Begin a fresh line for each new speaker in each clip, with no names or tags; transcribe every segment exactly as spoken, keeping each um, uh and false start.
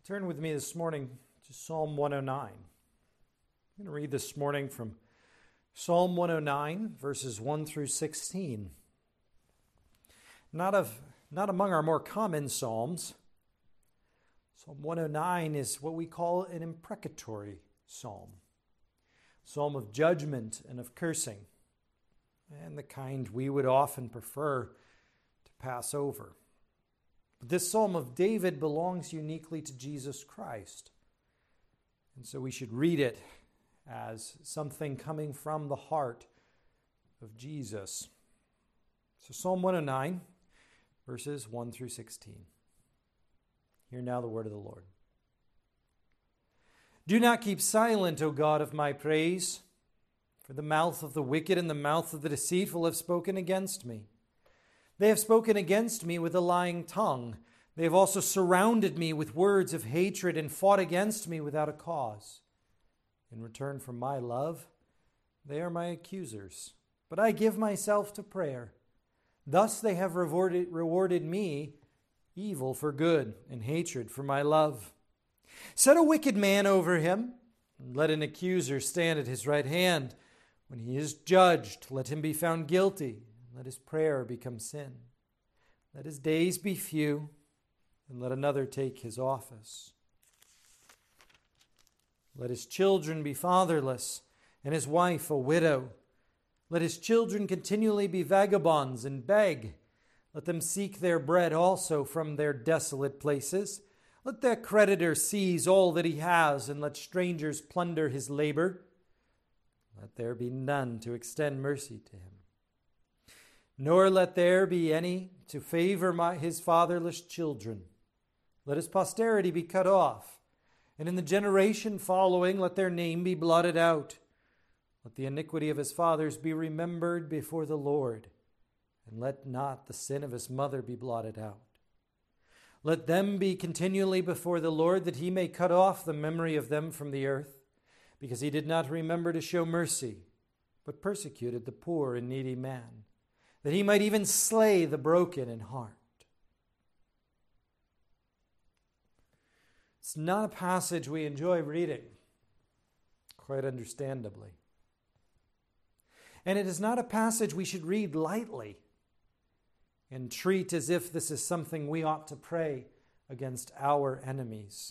Turn with me this morning to Psalm one oh nine. I'm going to read this morning from Psalm one oh nine, verses one through sixteen. Not of, not among our more common psalms. Psalm one oh nine is what we call an imprecatory psalm. Psalm of judgment and of cursing, and the kind we would often prefer to pass over. But this Psalm of David belongs uniquely to Jesus Christ. And so we should read it as something coming from the heart of Jesus. So Psalm one oh nine, verses one through sixteen. Hear now the word of the Lord. Do not keep silent, O God of my praise, for the mouth of the wicked and the mouth of the deceitful have spoken against me. They have spoken against me with a lying tongue. They have also surrounded me with words of hatred and fought against me without a cause. In return for my love, they are my accusers. But I give myself to prayer. Thus they have rewarded, rewarded me evil for good and hatred for my love. Set a wicked man over him, and let an accuser stand at his right hand. When he is judged, let him be found guilty. Let his prayer become sin. Let his days be few, and let another take his office. Let his children be fatherless, and his wife a widow. Let his children continually be vagabonds and beg. Let them seek their bread also from their desolate places. Let their creditor seize all that he has, and let strangers plunder his labor. Let there be none to extend mercy to him. Nor let there be any to favor my, his fatherless children. Let his posterity be cut off, and in the generation following let their name be blotted out. Let the iniquity of his fathers be remembered before the Lord, and let not the sin of his mother be blotted out. Let them be continually before the Lord, that he may cut off the memory of them from the earth, because he did not remember to show mercy, but persecuted the poor and needy man, that he might even slay the broken in heart. It's not a passage we enjoy reading, quite understandably. And it is not a passage we should read lightly and treat as if this is something we ought to pray against our enemies.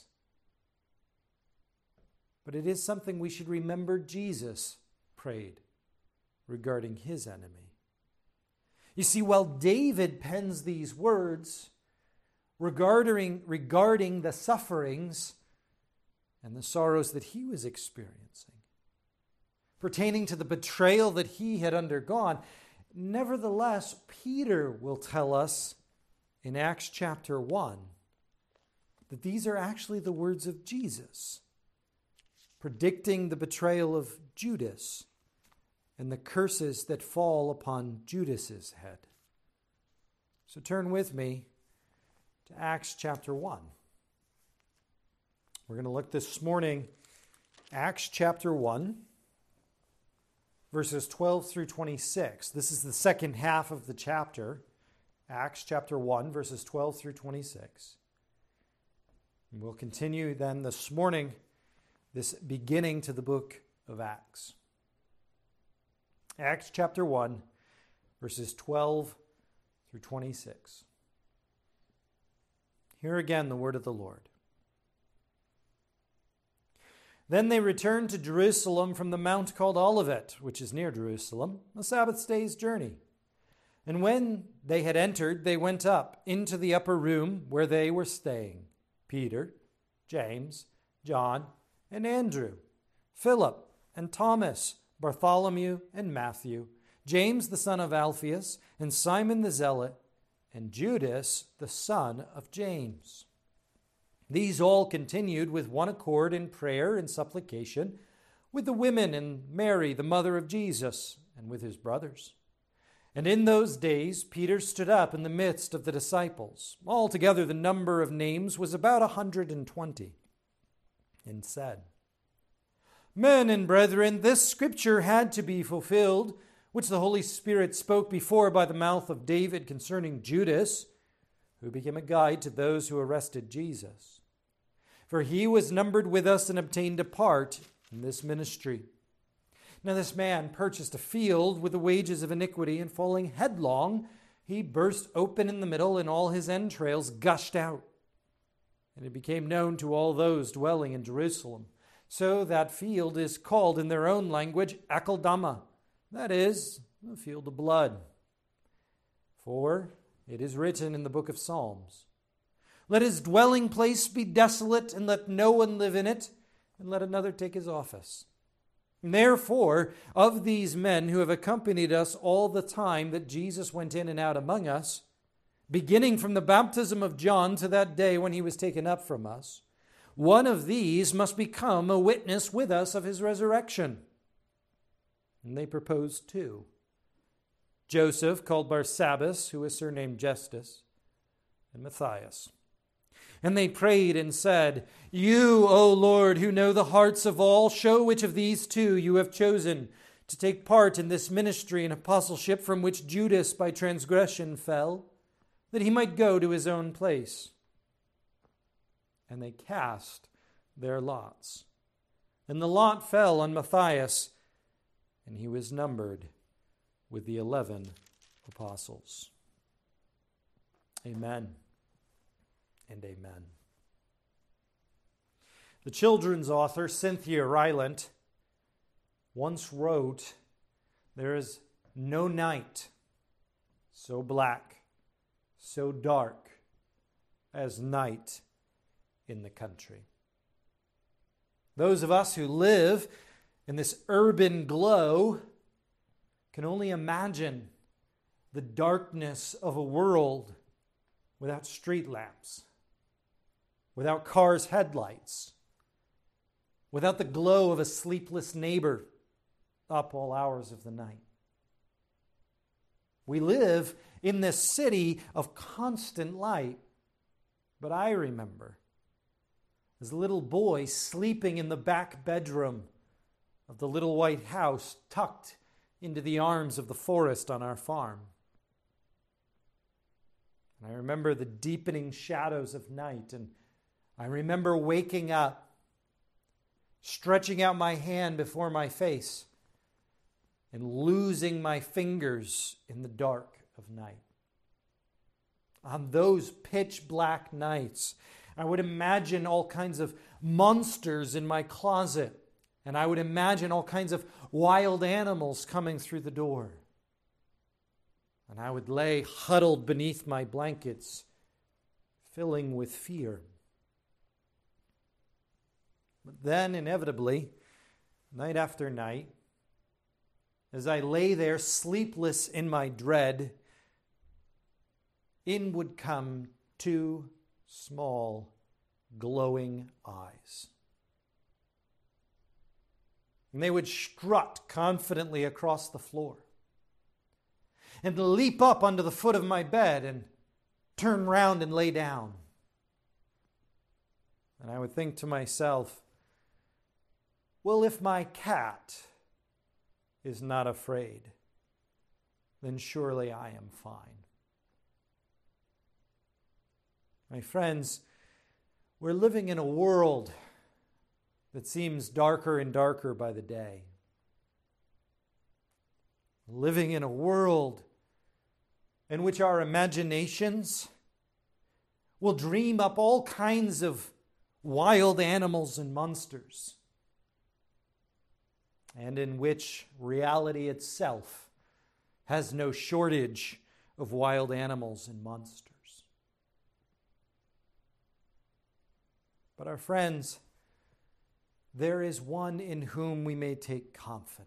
But it is something we should remember Jesus prayed regarding his enemy. You see, while David pens these words regarding, regarding the sufferings and the sorrows that he was experiencing, pertaining to the betrayal that he had undergone, nevertheless, Peter will tell us in Acts chapter one that these are actually the words of Jesus, predicting the betrayal of Judas and the curses that fall upon Judas's head. So turn with me to Acts chapter one. We're going to look this morning, Acts chapter one, verses twelve through twenty-six. This is the second half of the chapter, Acts chapter one, verses twelve through twenty-six. And we'll continue then this morning, this beginning to the book of Acts. Acts chapter one, verses twelve through twenty-six. Hear again the word of the Lord. Then they returned to Jerusalem from the mount called Olivet, which is near Jerusalem, a Sabbath day's journey. And when they had entered, they went up into the upper room where they were staying, Peter, James, John, and Andrew, Philip and Thomas, Bartholomew and Matthew, James the son of Alphaeus, and Simon the Zealot, and Judas the son of James. These all continued with one accord in prayer and supplication with the women and Mary, the mother of Jesus, and with his brothers. And in those days Peter stood up in the midst of the disciples. Altogether the number of names was about a hundred and twenty, and said, Men and brethren, this scripture had to be fulfilled, which the Holy Spirit spoke before by the mouth of David concerning Judas, who became a guide to those who arrested Jesus. for he was numbered with us and obtained a part in this ministry. Now this man purchased a field with the wages of iniquity, and falling headlong, he burst open in the middle, and all his entrails gushed out. And it became known to all those dwelling in Jerusalem. So that field is called in their own language Akeldama, that is, the field of blood. For it is written in the book of Psalms, let his dwelling place be desolate, and let no one live in it, and let another take his office. And therefore, of these men who have accompanied us all the time that Jesus went in and out among us, beginning from the baptism of John to that day when he was taken up from us, one of these must become a witness with us of his resurrection. And they proposed two. Joseph, called Barsabbas, who was surnamed Justus, and Matthias. And they prayed and said, you, O Lord, who know the hearts of all, show which of these two you have chosen to take part in this ministry and apostleship from which Judas by transgression fell, that he might go to his own place. And they cast their lots. And the lot fell on Matthias, and he was numbered with the eleven apostles. Amen and amen. The children's author, Cynthia Rylant, once wrote, there is no night so black, so dark as night in the country. Those of us who live in this urban glow can only imagine the darkness of a world without street lamps, without cars' headlights, without the glow of a sleepless neighbor up all hours of the night. We live in this city of constant light, but I remember as a little boy sleeping in the back bedroom of the little white house tucked into the arms of the forest on our farm. And I remember the deepening shadows of night, and I remember waking up, stretching out my hand before my face, and losing my fingers in the dark of night. On those pitch black nights, I would imagine all kinds of monsters in my closet, and I would imagine all kinds of wild animals coming through the door. And I would lay huddled beneath my blankets, filling with fear. But then, inevitably, night after night, as I lay there sleepless in my dread, in would come two small, glowing eyes. And they would strut confidently across the floor and leap up onto the foot of my bed and turn round and lay down. And I would think to myself, well, if my cat is not afraid, then surely I am fine. My friends, we're living in a world that seems darker and darker by the day. Living in a world in which our imaginations will dream up all kinds of wild animals and monsters, and in which reality itself has no shortage of wild animals and monsters. But our friends, there is one in whom we may take confidence.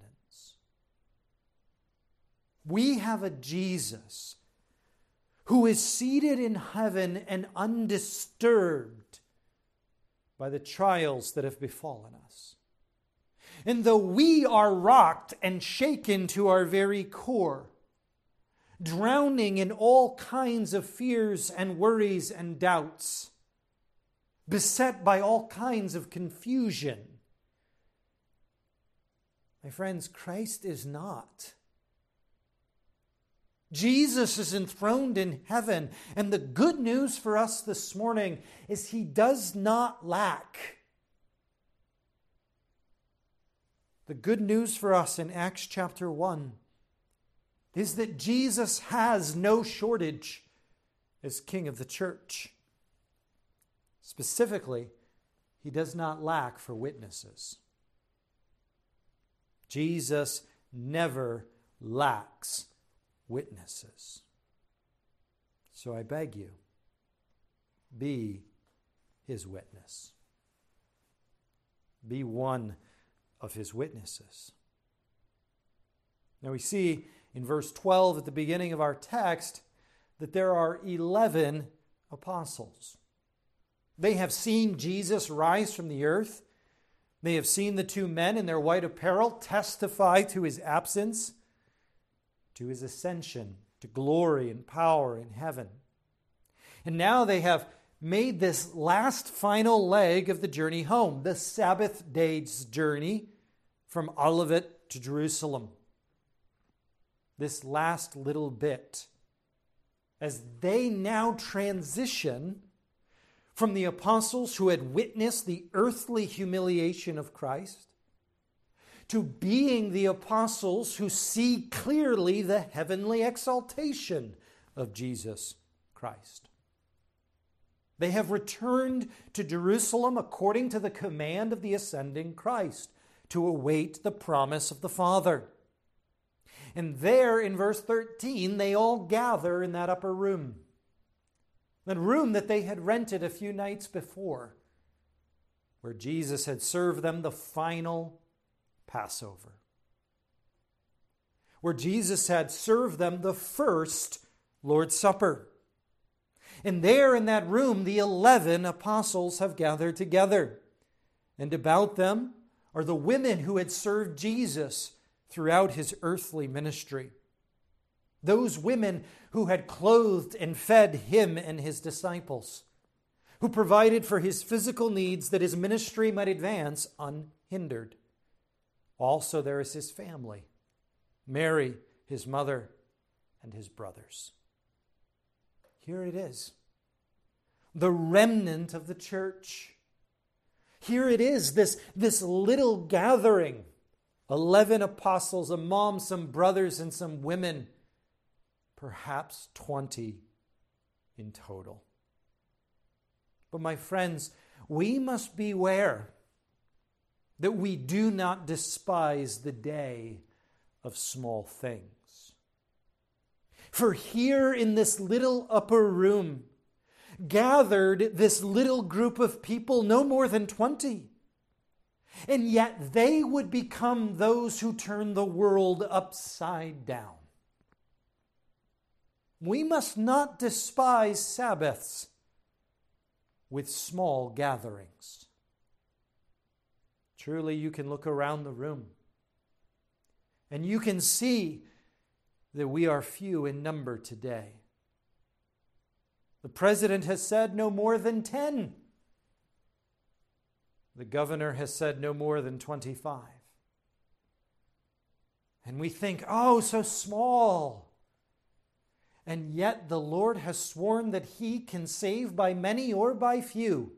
We have a Jesus who is seated in heaven and undisturbed by the trials that have befallen us. And though we are rocked and shaken to our very core, drowning in all kinds of fears and worries and doubts, beset by all kinds of confusion, my friends, Christ is not. Jesus is enthroned in heaven. And the good news for us this morning is he does not lack. The good news for us in Acts chapter one is that Jesus has no shortage as King of the church. Specifically, he does not lack for witnesses. Jesus never lacks witnesses. So I beg you, be his witness. Be one of his witnesses. Now we see in verse twelve at the beginning of our text that there are eleven apostles. They have seen Jesus rise from the earth. They have seen the two men in their white apparel testify to his absence, to his ascension, to glory and power in heaven. And now they have made this last final leg of the journey home, the Sabbath day's journey from Olivet to Jerusalem. This last little bit, as they now transition from the apostles who had witnessed the earthly humiliation of Christ to being the apostles who see clearly the heavenly exaltation of Jesus Christ. They have returned to Jerusalem according to the command of the ascending Christ to await the promise of the Father. And there in verse thirteen, they all gather in that upper room. The room that they had rented a few nights before, where Jesus had served them the final Passover. Where Jesus had served them the first Lord's Supper. And there in that room, the eleven apostles have gathered together. And about them are the women who had served Jesus throughout his earthly ministry. Those women who had clothed and fed him and his disciples, who provided for his physical needs that his ministry might advance unhindered. Also there is his family, Mary, his mother, and his brothers. Here it is, the remnant of the church. Here it is, this, this little gathering, eleven apostles, a mom, some brothers, and some women, perhaps twenty in total. But my friends, we must beware that we do not despise the day of small things. For here in this little upper room, gathered this little group of people, no more than twenty. And yet they would become those who turn the world upside down. We must not despise Sabbaths with small gatherings. Truly, you can look around the room and you can see that we are few in number today. The president has said no more than ten. The governor has said no more than twenty-five. And we think, oh, so small. And yet the Lord has sworn that he can save by many or by few.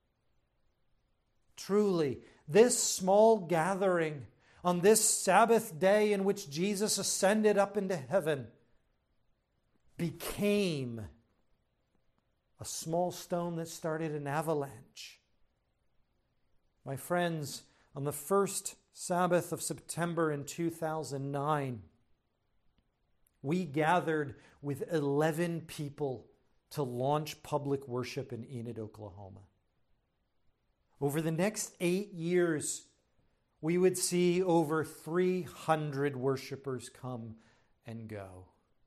Truly, this small gathering on this Sabbath day in which Jesus ascended up into heaven became a small stone that started an avalanche. My friends, on the first Sabbath of September in two thousand nine, we gathered with eleven people to launch public worship in Enid, Oklahoma. Over the next eight years, we would see over three hundred worshipers come and go.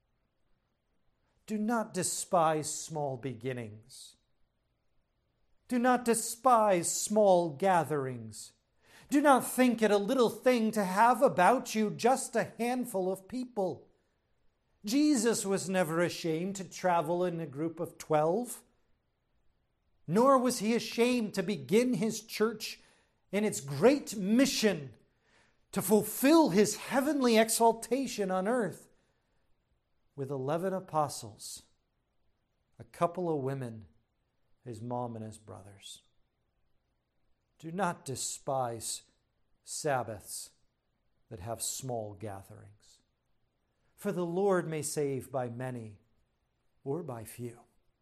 Do not despise small beginnings. Do not despise small gatherings. Do not think it a little thing to have about you just a handful of people. Jesus was never ashamed to travel in a group of twelve, nor was he ashamed to begin his church in its great mission to fulfill his heavenly exaltation on earth with eleven apostles, a couple of women, his mom and his brothers. Do not despise Sabbaths that have small gatherings, for the Lord may save by many or by few.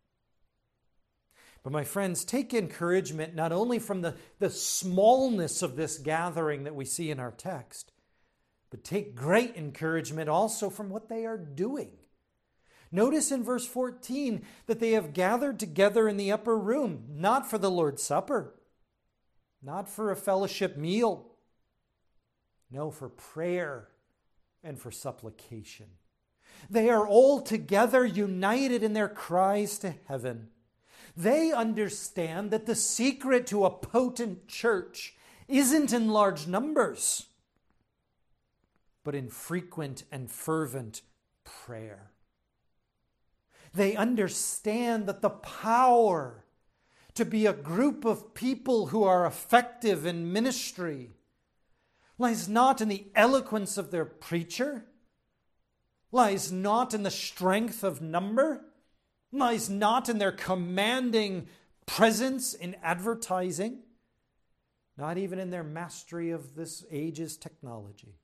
But my friends, take encouragement not only from the, the smallness of this gathering that we see in our text, but take great encouragement also from what they are doing. Notice in verse fourteen that they have gathered together in the upper room, not for the Lord's Supper, not for a fellowship meal, no, for prayer and for supplication. They are all together united in their cries to heaven. They understand that the secret to a potent church isn't in large numbers, but in frequent and fervent prayer. They understand that the power to be a group of people who are effective in ministry lies not in the eloquence of their preacher, lies not in the strength of number, lies not in their commanding presence in advertising, not even in their mastery of this age's technology.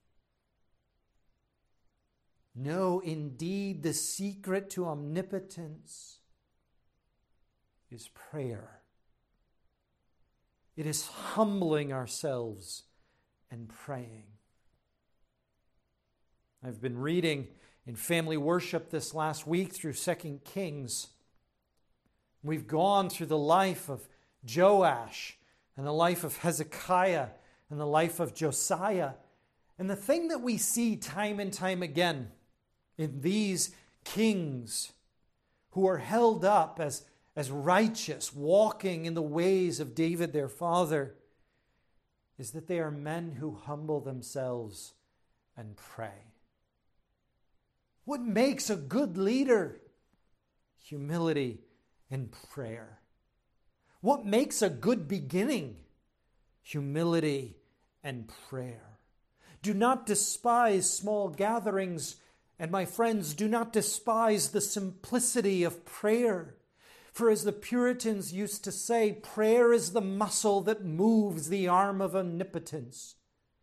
No, indeed, the secret to omnipotence is prayer. It is humbling ourselves and praying. I've been reading in family worship this last week through Second Kings. We've gone through the life of Joash and the life of Hezekiah and the life of Josiah. And the thing that we see time and time again in these kings who are held up as, as righteous, walking in the ways of David their father, is that they are men who humble themselves and pray. What makes a good leader? Humility and prayer. What makes a good beginning? Humility and prayer. Do not despise small gatherings, and my friends, do not despise the simplicity of prayer. For as the Puritans used to say, prayer is the muscle that moves the arm of omnipotence.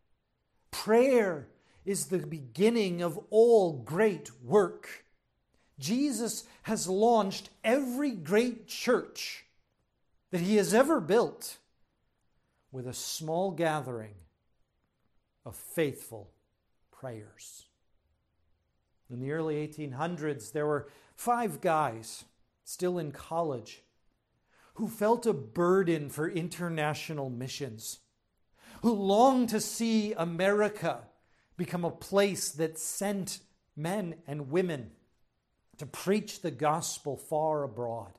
Prayer is the beginning of all great work. Jesus has launched every great church that he has ever built with a small gathering of faithful prayers. In the early eighteen hundreds, there were five guys still in college who felt a burden for international missions, who longed to see America become a place that sent men and women to preach the gospel far abroad.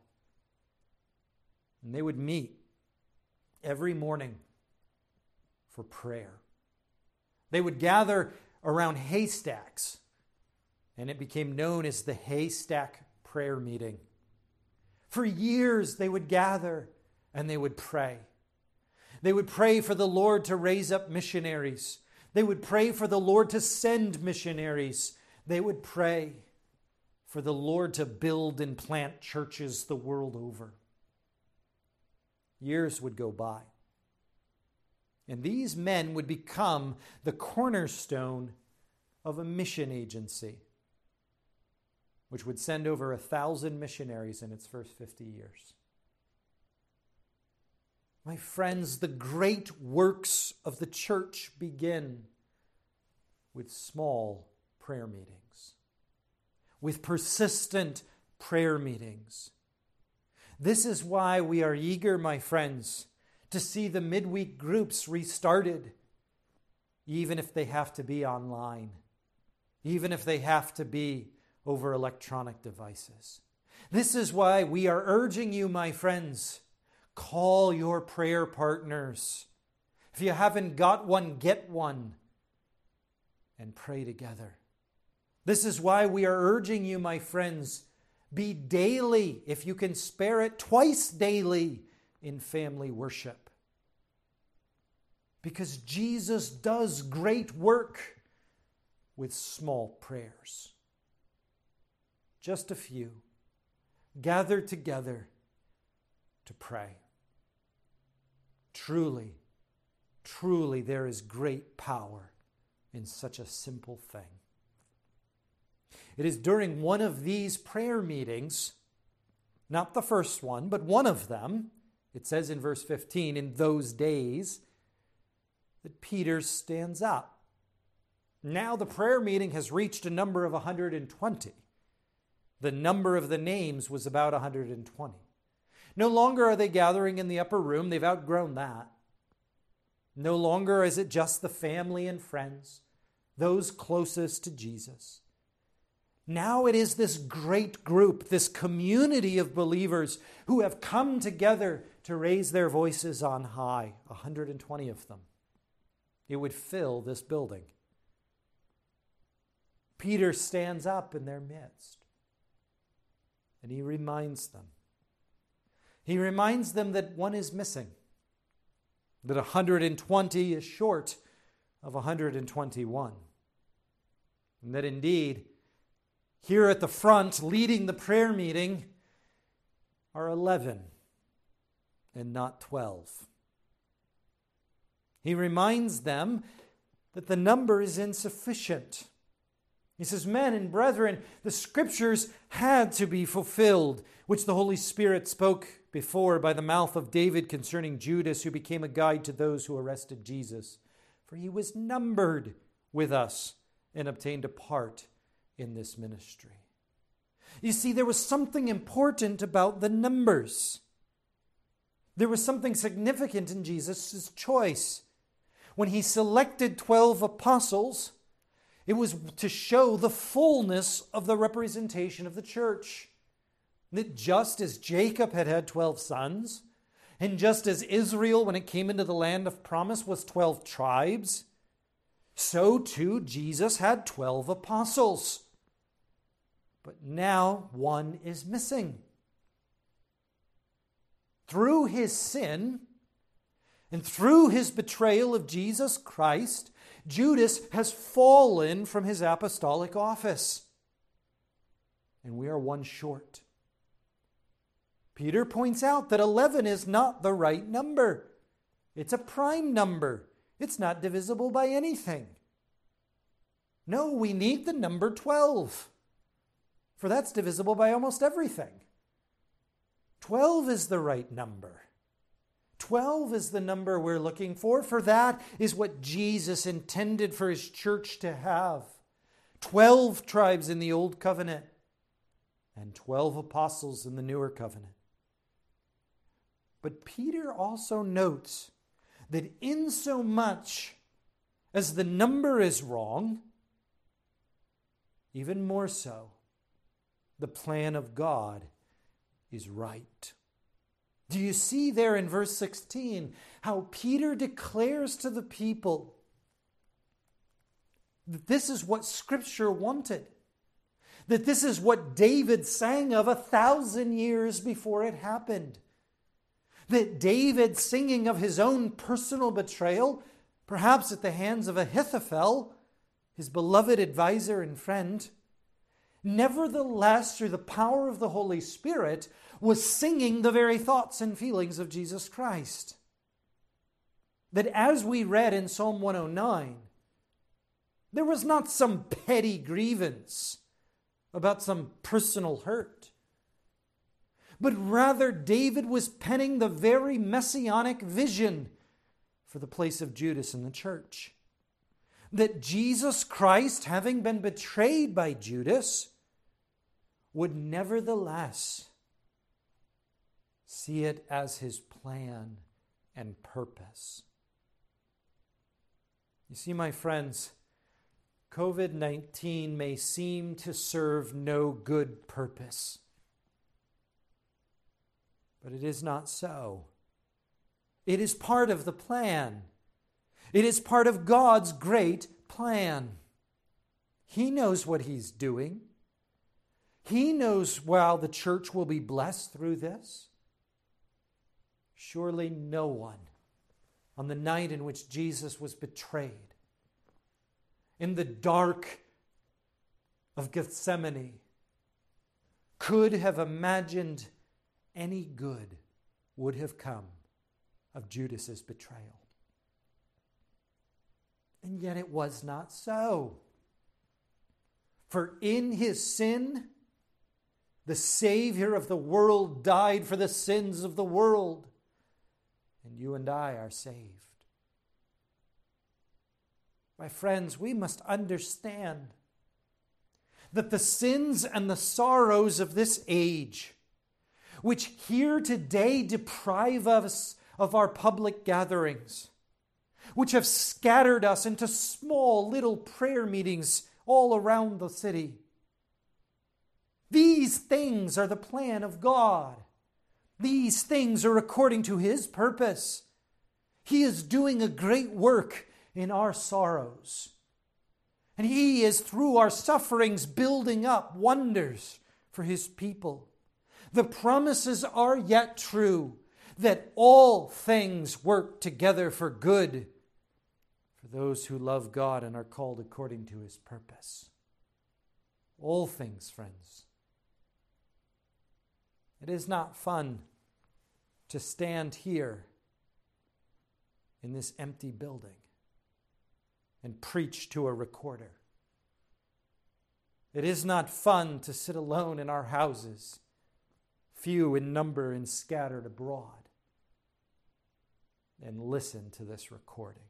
And they would meet every morning for prayer. They would gather around haystacks, and it became known as the Haystack Prayer Meeting. For years they would gather and they would pray. They would pray for the Lord to raise up missionaries. They would pray for the Lord to send missionaries. They would pray for the Lord to build and plant churches the world over. Years would go by. And these men would become the cornerstone of a mission agency, which would send over a thousand missionaries in its first fifty years. My friends, the great works of the church begin with small prayer meetings, with persistent prayer meetings. This is why we are eager, my friends, to see the midweek groups restarted, even if they have to be online, even if they have to be over electronic devices. This is why we are urging you, my friends, call your prayer partners. If you haven't got one, get one and pray together. This is why we are urging you, my friends, be daily, if you can spare it, twice daily in family worship. Because Jesus does great work with small prayers. just a few, gathered together to pray. Truly, truly, there is great power in such a simple thing. It is during one of these prayer meetings, not the first one, but one of them, it says in verse fifteen, in those days, that Peter stands up. Now the prayer meeting has reached a number of one hundred twenty. The number of the names was about one hundred twenty. No longer are they gathering in the upper room. They've outgrown that. No longer is it just the family and friends, those closest to Jesus. Now it is this great group, this community of believers who have come together to raise their voices on high, one hundred twenty of them. It would fill this building. Peter stands up in their midst, and he reminds them. He reminds them that one is missing, that one hundred twenty is short of one hundred twenty-one, and that indeed, here at the front, leading the prayer meeting, are eleven and not twelve. He reminds them that the number is insufficient. He says, men and brethren, the scriptures had to be fulfilled, which the Holy Spirit spoke before by the mouth of David concerning Judas, who became a guide to those who arrested Jesus. For he was numbered with us and obtained a part in this ministry. You see, there was something important about the numbers. There was something significant in Jesus' choice. When he selected twelve apostles, it was to show the fullness of the representation of the church. That just as Jacob had had twelve sons, and just as Israel, when it came into the land of promise, was twelve tribes, so too Jesus had twelve apostles. But now one is missing. Through his sin and through his betrayal of Jesus Christ, Judas has fallen from his apostolic office. And we are one short. Peter points out that eleven is not the right number. It's a prime number. It's not divisible by anything. No, we need the number twelve. For that's divisible by almost everything. twelve is the right number. twelve is the number we're looking for, for that is what Jesus intended for his church to have. twelve tribes in the Old Covenant and twelve apostles in the Newer Covenant. But Peter also notes that insomuch as the number is wrong, even more so, the plan of God is right. Do you see there in verse sixteen how Peter declares to the people that this is what Scripture wanted? That this is what David sang of a thousand years before it happened? That David, singing of his own personal betrayal, perhaps at the hands of Ahithophel, his beloved advisor and friend, nevertheless, through the power of the Holy Spirit, was singing the very thoughts and feelings of Jesus Christ. That as we read in Psalm one oh nine, there was not some petty grievance about some personal hurt, but rather David was penning the very messianic vision for the place of Judas in the church. That Jesus Christ, having been betrayed by Judas, would nevertheless see it as his plan and purpose. You see, my friends, covid nineteen may seem to serve no good purpose, but it is not so. It is part of the plan. It is part of God's great plan. He knows what he's doing. He knows how the church will be blessed through this. Surely no one, on the night in which Jesus was betrayed, in the dark of Gethsemane, could have imagined any good would have come of Judas's betrayal. And yet it was not so. For in his sin, the Savior of the world died for the sins of the world, and you and I are saved. My friends, we must understand that the sins and the sorrows of this age, which here today deprive us of our public gatherings, which have scattered us into small little prayer meetings all around the city, these things are the plan of God. These things are according to His purpose. He is doing a great work in our sorrows. And He is, through our sufferings, building up wonders for His people. The promises are yet true, that all things work together for good for those who love God and are called according to His purpose. All things, friends. It is not fun to stand here in this empty building and preach to a recorder. It is not fun to sit alone in our houses, few in number and scattered abroad, and listen to this recording.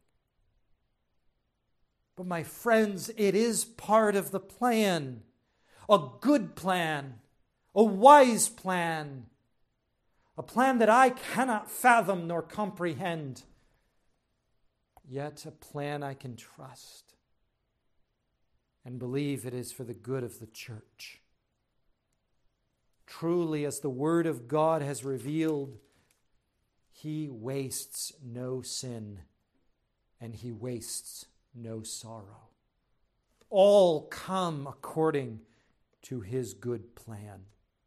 But my friends, it is part of the plan, a good plan, a wise plan, a plan that I cannot fathom nor comprehend, yet a plan I can trust and believe it is for the good of the church. Truly, as the Word of God has revealed, He wastes no sin and He wastes no sorrow. All come according to His good plan.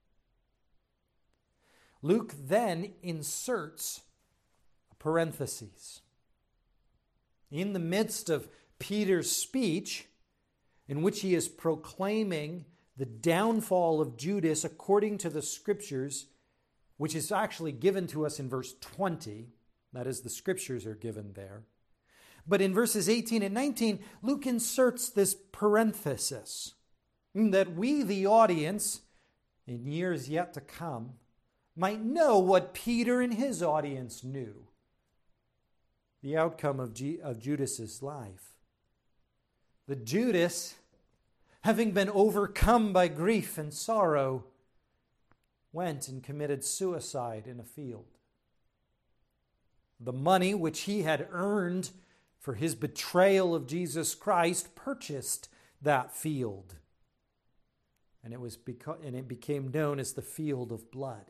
Luke then inserts a parenthesis. In the midst of Peter's speech, in which he is proclaiming the downfall of Judas according to the Scriptures, which is actually given to us in verse twenty, that is, the Scriptures are given there. But in verses eighteen and nineteen, Luke inserts this parenthesis, that we, the audience, in years yet to come, might know what Peter and his audience knew, the outcome of, G- of Judas's life. The Judas, having been overcome by grief and sorrow, went and committed suicide in a field. The money which he had earned for his betrayal of Jesus Christ purchased that field. And it was beca- and it became known as the field of blood.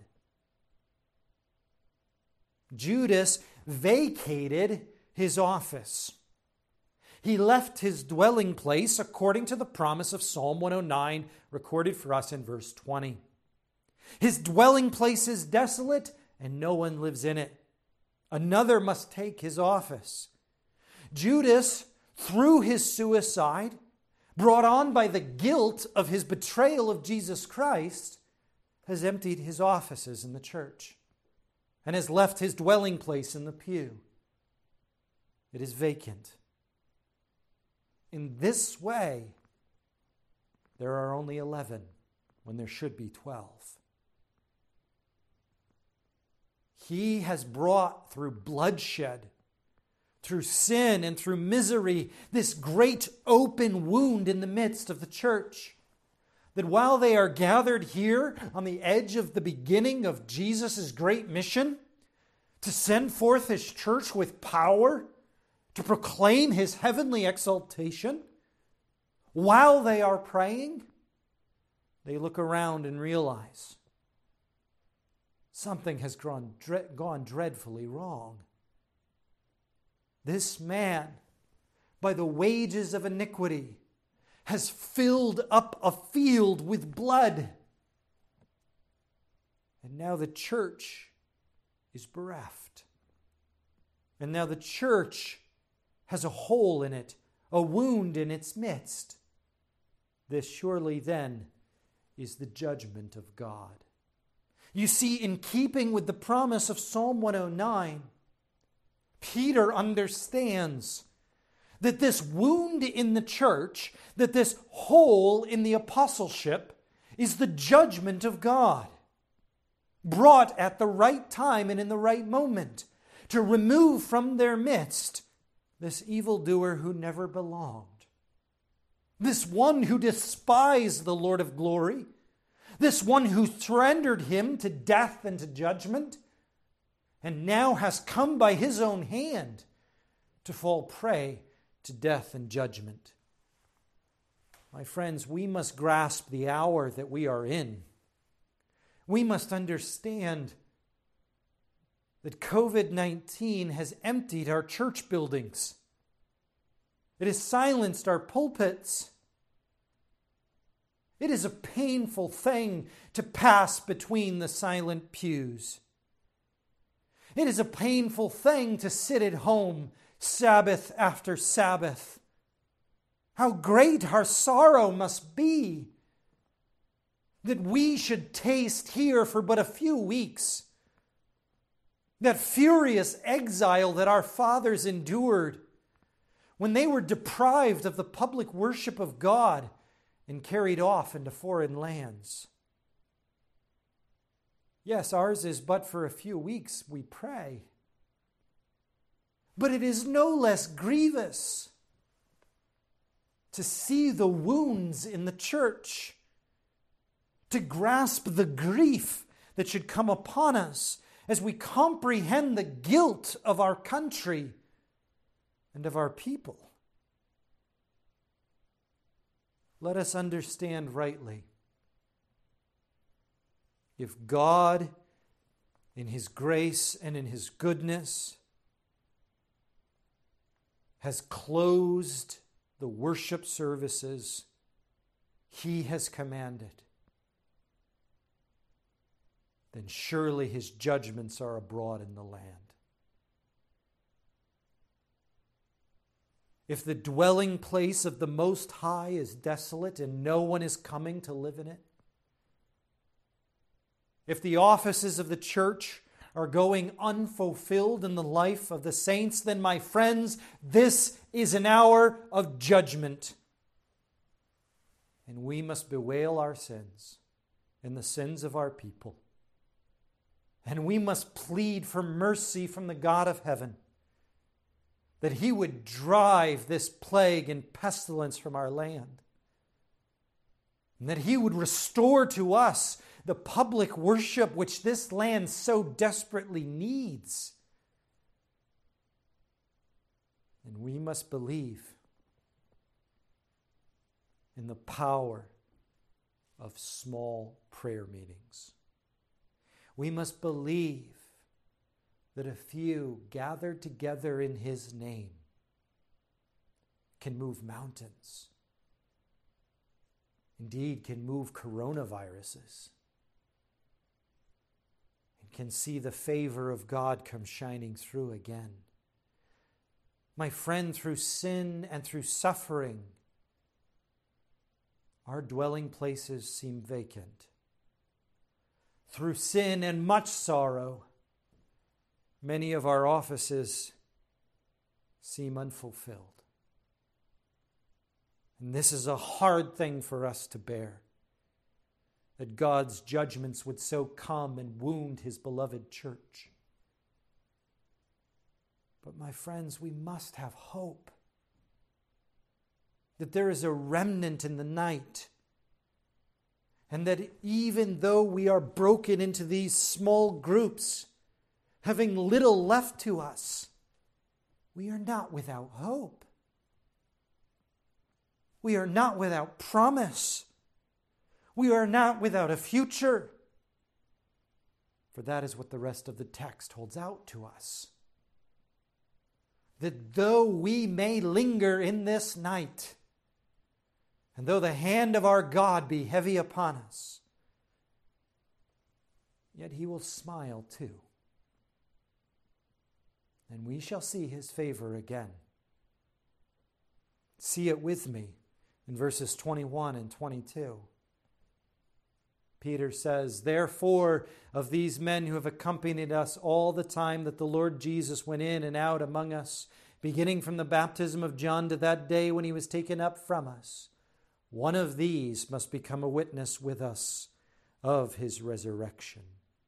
Judas vacated his office. He left his dwelling place according to the promise of Psalm one oh nine, recorded for us in verse twenty. His dwelling place is desolate, and no one lives in it. Another must take his office. Judas, through his suicide, brought on by the guilt of his betrayal of Jesus Christ, has emptied his offices in the church and has left his dwelling place in the pew. It is vacant. In this way, there are only eleven when there should be twelve. He has brought through bloodshed, through sin and through misery, this great open wound in the midst of the church. That while they are gathered here on the edge of the beginning of Jesus' great mission, to send forth His church with power, to proclaim His heavenly exaltation, while they are praying, they look around and realize something has gone, gone dreadfully wrong. This man, by the wages of iniquity, has filled up a field with blood. And now the church is bereft. And now the church has a hole in it, a wound in its midst. This surely then is the judgment of God. You see, in keeping with the promise of Psalm one oh nine, Peter understands that this wound in the church, that this hole in the apostleship, is the judgment of God, brought at the right time and in the right moment, to remove from their midst this evildoer who never belonged, this one who despised the Lord of glory, this one who surrendered him to death and to judgment, and now has come by his own hand to fall prey to death and judgment. My friends, we must grasp the hour that we are in. We must understand that covid nineteen has emptied our church buildings. It has silenced our pulpits. It is a painful thing to pass between the silent pews. It is a painful thing to sit at home Sabbath after Sabbath. How great our sorrow must be that we should taste here for but a few weeks that furious exile that our fathers endured when they were deprived of the public worship of God and carried off into foreign lands. Yes, ours is but for a few weeks, we pray. But it is no less grievous to see the wounds in the church, to grasp the grief that should come upon us as we comprehend the guilt of our country and of our people. Let us understand rightly. If God, in His grace and in His goodness, has closed the worship services He has commanded, then surely His judgments are abroad in the land. If the dwelling place of the Most High is desolate and no one is coming to live in it, if the offices of the church are going unfulfilled in the life of the saints, then, my friends, this is an hour of judgment. And we must bewail our sins and the sins of our people. And we must plead for mercy from the God of heaven, that He would drive this plague and pestilence from our land, and that He would restore to us the public worship which this land so desperately needs. And we must believe in the power of small prayer meetings. We must believe that a few gathered together in His name can move mountains. Indeed, can move coronaviruses. And can see the favor of God come shining through again. My friend, through sin and through suffering, our dwelling places seem vacant. Through sin and much sorrow, many of our offices seem unfulfilled. And this is a hard thing for us to bear, that God's judgments would so come and wound His beloved church. But my friends, we must have hope that there is a remnant in the night, and that even though we are broken into these small groups, having little left to us, we are not without hope. We are not without promise. We are not without a future. For that is what the rest of the text holds out to us. That though we may linger in this night, and though the hand of our God be heavy upon us, yet He will smile too. And we shall see His favor again. See it with me in verses twenty-one and twenty-two. Peter says, "Therefore, of these men who have accompanied us all the time that the Lord Jesus went in and out among us, beginning from the baptism of John to that day when he was taken up from us, one of these must become a witness with us of his resurrection."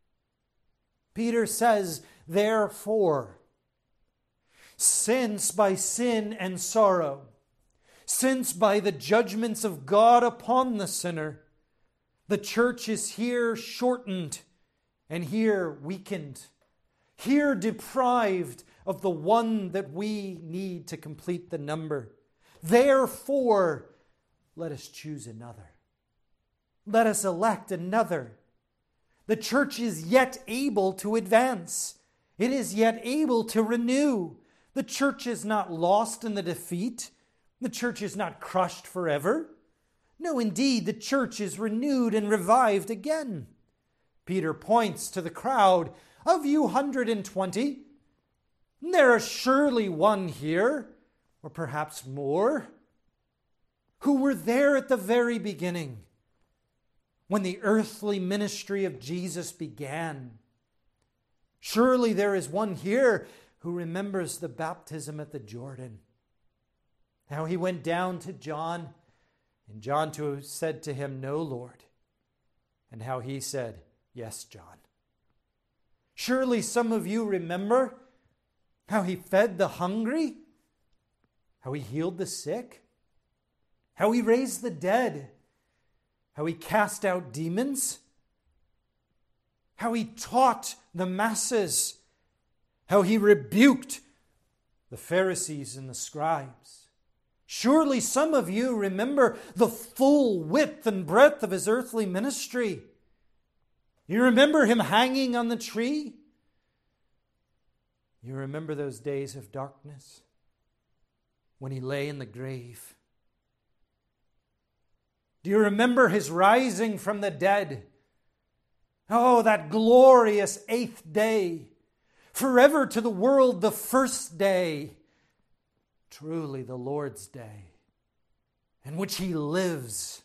Peter says, "Therefore, since by sin and sorrow, since by the judgments of God upon the sinner, the church is here shortened and here weakened, here deprived of the one that we need to complete the number. Therefore, let us choose another. Let us elect another. The church is yet able to advance. It is yet able to renew. The church is not lost in the defeat. The church is not crushed forever. No, indeed, the church is renewed and revived again. Peter points to the crowd. Of you hundred and twenty, there is surely one here, or perhaps more, who were there at the very beginning, when the earthly ministry of Jesus began. Surely there is one here who remembers the baptism at the Jordan, how he went down to John, and John too said to him, "No, Lord," and how he said, "Yes, John." Surely some of you remember how he fed the hungry, how he healed the sick, how he raised the dead, how he cast out demons, how he taught the masses, how he rebuked the Pharisees and the scribes. Surely some of you remember the full width and breadth of his earthly ministry. You remember him hanging on the tree? You remember those days of darkness when he lay in the grave? Do you remember his rising from the dead? Oh, that glorious eighth day, forever to the world the first day, truly the Lord's day, in which he lives.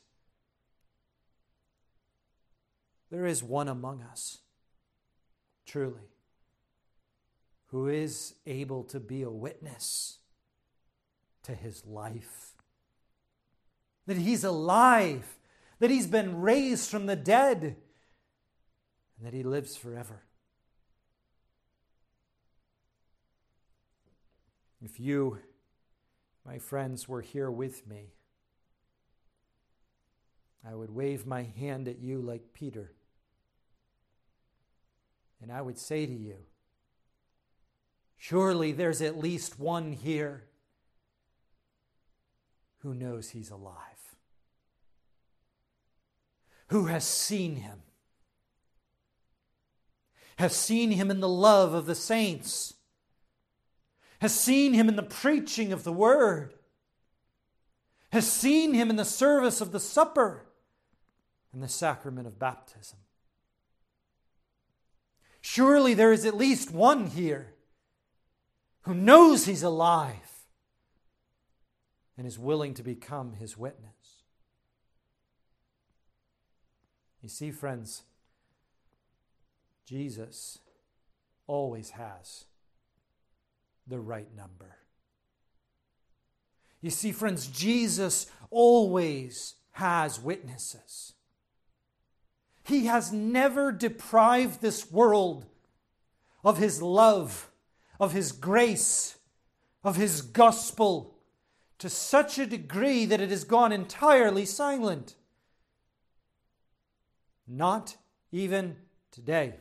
There is one among us, truly, who is able to be a witness to his life. That he's alive, that he's been raised from the dead, and that he lives forever. If you, my friends, were here with me, I would wave my hand at you like Peter. And I would say to you, surely there's at least one here who knows he's alive, who has seen him, has seen him in the love of the saints, has seen him in the preaching of the word, has seen him in the service of the supper and the sacrament of baptism. Surely there is at least one here who knows he's alive and is willing to become his witness. You see, friends, Jesus always has the right number. You see, friends, Jesus always has witnesses. He has never deprived this world of his love, of his grace, of his gospel to such a degree that it has gone entirely silent. Not even today.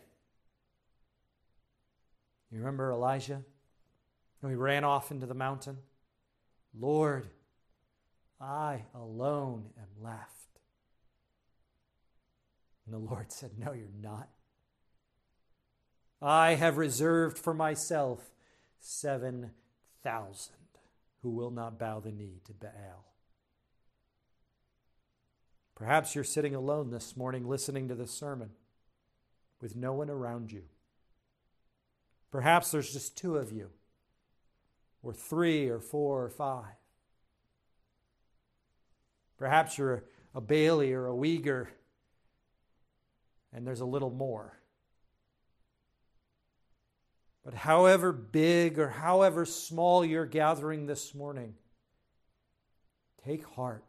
You remember Elijah? When he ran off into the mountain? Lord, I alone am left. And the Lord said, no, you're not. I have reserved for myself seven thousand who will not bow the knee to Baal. Perhaps you're sitting alone this morning listening to this sermon with no one around you. Perhaps there's just two of you, or three, or four, or five. Perhaps you're a Bailey or a Uyghur, and there's a little more. But however big or however small your gathering this morning, take heart.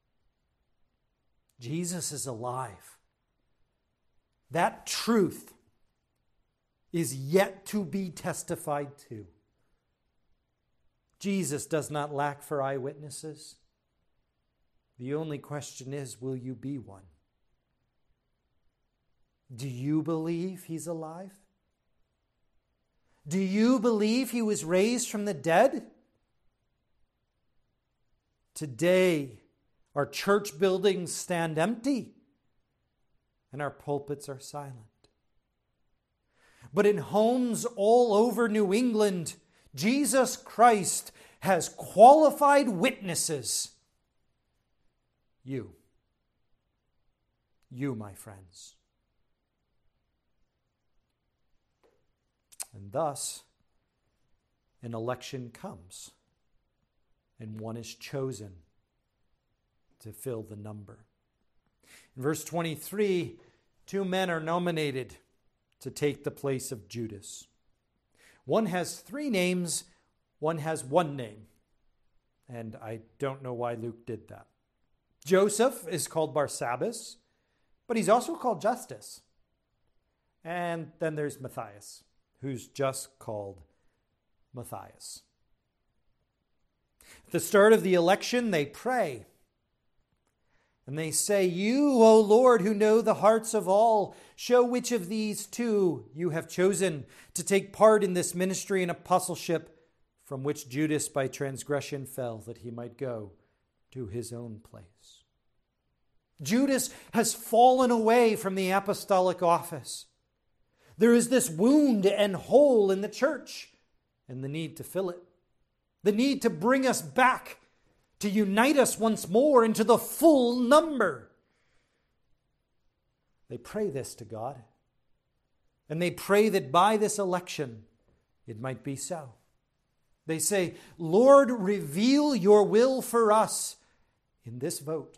Jesus is alive. That truth is yet to be testified to. Jesus does not lack for eyewitnesses. The only question is, will you be one? Do you believe he's alive? Do you believe he was raised from the dead? Today, our church buildings stand empty and our pulpits are silent. But in homes all over New England, Jesus Christ has qualified witnesses. You. You, my friends. And thus, an election comes, and one is chosen to fill the number. In verse twenty-three, two men are nominated to take the place of Judas. One has three names, one has one name. And I don't know why Luke did that. Joseph is called Barsabbas, but he's also called Justus. And then there's Matthias, who's just called Matthias. At the start of the election, they pray. And they say, "You, O Lord, who know the hearts of all, show which of these two you have chosen to take part in this ministry and apostleship, from which Judas by transgression fell, that he might go to his own place." Judas has fallen away from the apostolic office. There is this wound and hole in the church, and the need to fill it. The need to bring us back, to unite us once more into the full number. They pray this to God, and they pray that by this election it might be so. They say, "Lord, reveal your will for us in this vote."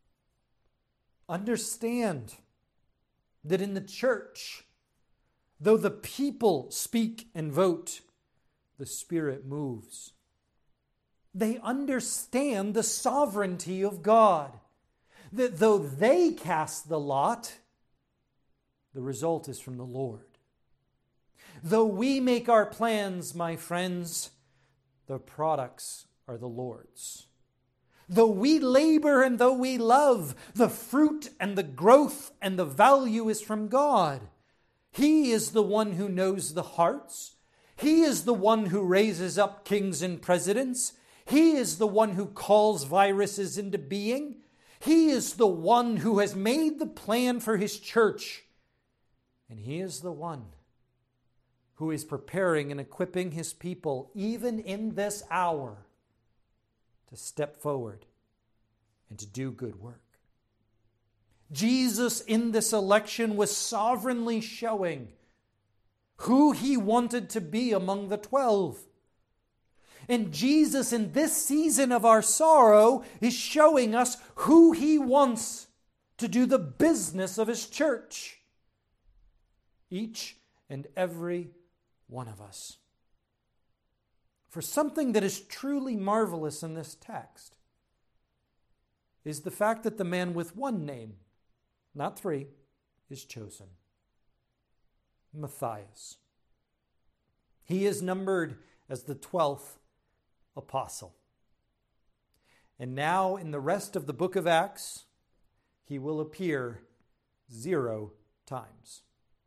Understand that in the church, though the people speak and vote, the Spirit moves. They understand the sovereignty of God, that though they cast the lot, the result is from the Lord. Though we make our plans, my friends, the products are the Lord's. Though we labor and though we love, the fruit and the growth and the value is from God. He is the one who knows the hearts. He is the one who raises up kings and presidents. He is the one who calls viruses into being. He is the one who has made the plan for his church. And he is the one who is preparing and equipping his people, even in this hour, to step forward and to do good work. Jesus in this election was sovereignly showing who he wanted to be among the twelve. And Jesus in this season of our sorrow is showing us who he wants to do the business of his church. Each and every one of us. For something that is truly marvelous in this text is the fact that the man with one name, not three, is chosen. Matthias. He is numbered as the twelfth apostle. And now in the rest of the book of Acts, he will appear zero times.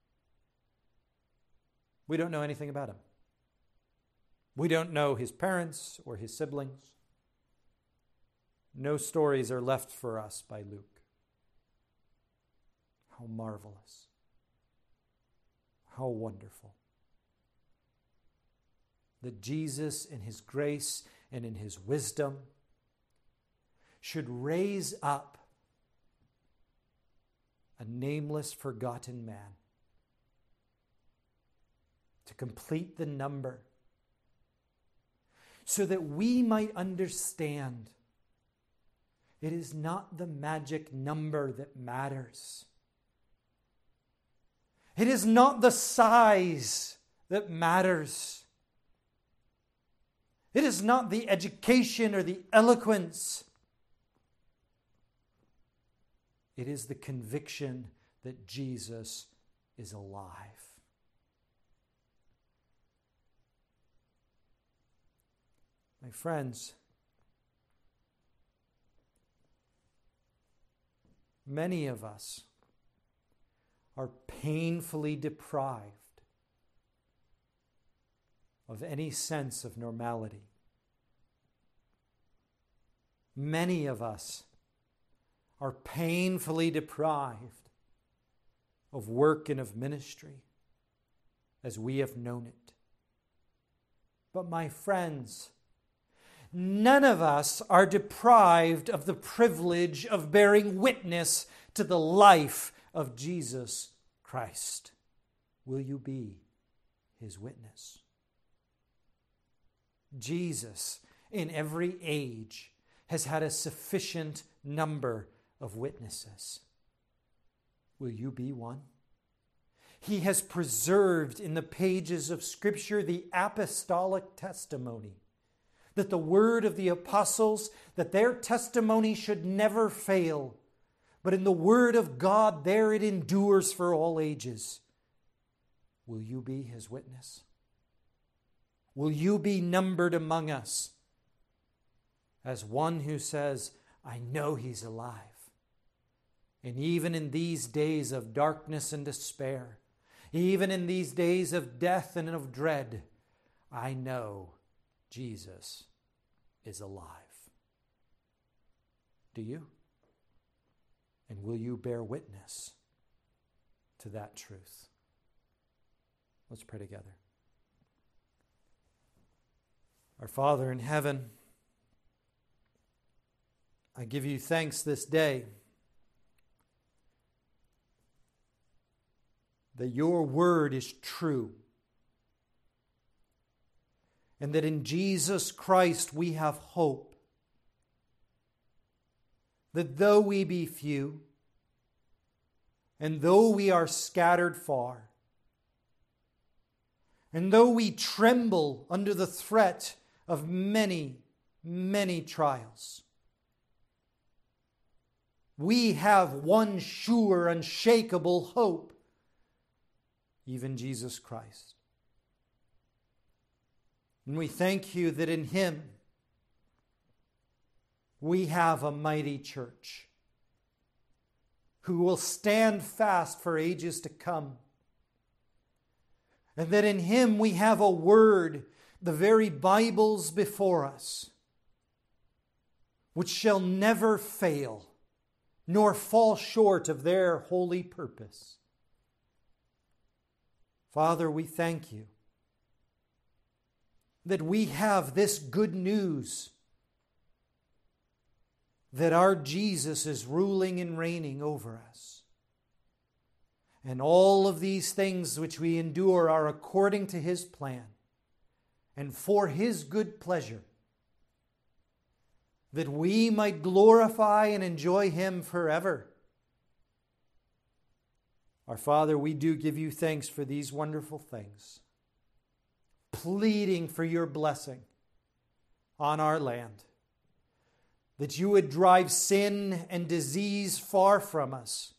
We don't know anything about him. We don't know his parents or his siblings. No stories are left for us by Luke. How marvelous. How wonderful. That Jesus in his grace and in his wisdom should raise up a nameless, forgotten man to complete the number, so that we might understand it is not the magic number that matters. It is not the size that matters. It is not the education or the eloquence. It is the conviction that Jesus is alive. My friends, many of us are painfully deprived of any sense of normality. Many of us are painfully deprived of work and of ministry as we have known it. But my friends, none of us are deprived of the privilege of bearing witness to the life of Jesus Christ. Will you be his witness? Jesus, in every age, has had a sufficient number of witnesses. Will you be one? He has preserved in the pages of Scripture the apostolic testimony, that the word of the apostles, that their testimony should never fail, but in the word of God, there it endures for all ages. Will you be his witness? Will you be numbered among us as one who says, I know he's alive? And even in these days of darkness and despair, even in these days of death and of dread, I know Jesus is alive. Do you? And will you bear witness to that truth? Let's pray together. Our Father in heaven, I give you thanks this day that your word is true, and that in Jesus Christ we have hope. That though we be few, and though we are scattered far, and though we tremble under the threat of many, many trials, we have one sure, unshakable hope, even Jesus Christ. And we thank you that in him we have a mighty church who will stand fast for ages to come. And that in him we have a word, the very Bibles before us, which shall never fail, nor fall short of their holy purpose. Father, we thank you that we have this good news, that our Jesus is ruling and reigning over us. And all of these things which we endure are according to his plan and for his good pleasure, that we might glorify and enjoy him forever. Our Father, we do give you thanks for these wonderful things, pleading for your blessing on our land, that you would drive sin and disease far from us,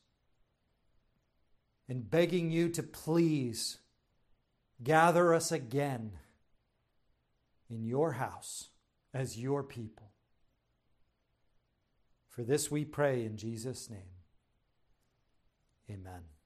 and begging you to please gather us again in your house as your people. For this we pray in Jesus' name. Amen.